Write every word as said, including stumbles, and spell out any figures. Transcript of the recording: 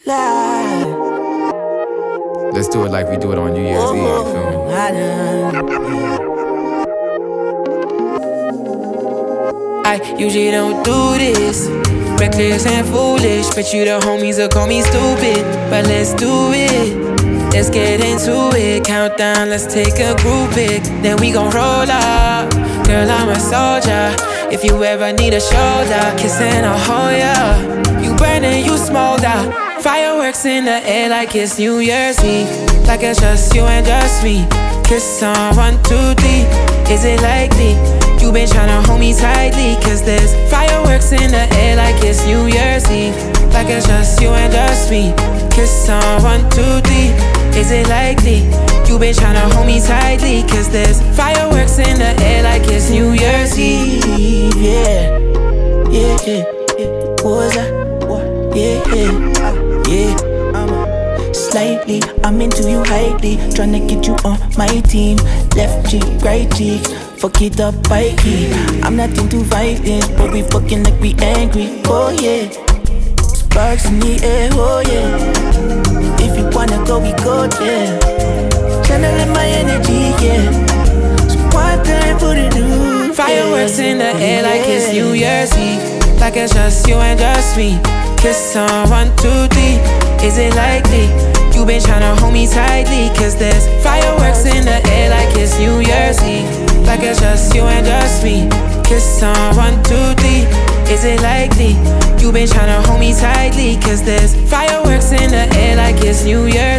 Live. Let's do it like we do it on New Year's Oh, Eve, you feel me? I done. I usually don't do this. Reckless and foolish, but you the homies will call me stupid. But let's do it. Let's get into it. Countdown, let's take a group pic. Then we gon' roll up. Girl, I'm a soldier. If you ever need a shoulder, kissing a hold ya. You burning, you smolder. Fireworks in the air like it's New Year's Eve. Like it's just you and just me. Kiss on one, two, three. Is it likely? You been tryna hold me tightly. Cause there's fireworks in the air like it's New Year's Eve. Like it's just you and just me. Kiss on one, two, three. Is it likely? You been tryna hold me tightly. Cause there's fireworks in the air like it's New Year's Eve. Yeah, yeah, yeah, yeah. What was that? What? Yeah, yeah, yeah. Slightly, I'm into you highly. Tryna get you on my team. Left cheek, right cheek. Fuck it up, bite key. I'm not into violence, but we fucking like we angry. Oh yeah. Sparks in the air, oh yeah. If you wanna go, we go there. Channeling my energy, yeah. So one time, put it on. Fireworks in the air like it's New Year's Eve. Like it's just you and just me. Kiss on one, two, three. Is it likely? You been tryna hold me tightly. Cause there's fireworks in the air like it's New Year's Eve. Like it's just you and just me. Kiss on one, two, three. Is it likely? You been tryna hold me tightly. Cause there's fireworks in the air like it's New Year's